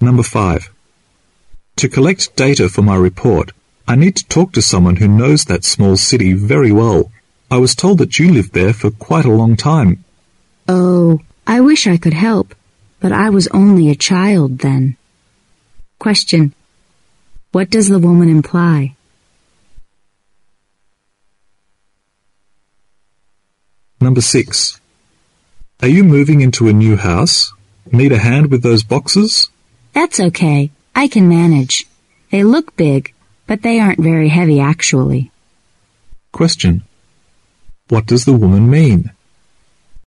Number 5. To collect data for my report, I need to talk to someone who knows that small city very well. I was told that you lived there for quite a long time. Oh, I wish I could help, but I was only a child then. Question. What does the woman imply? Number 6. Are you moving into a new house? Need a hand with those boxes? That's okay. I can manage. They look big, but they aren't very heavy actually. Question. What does the woman mean?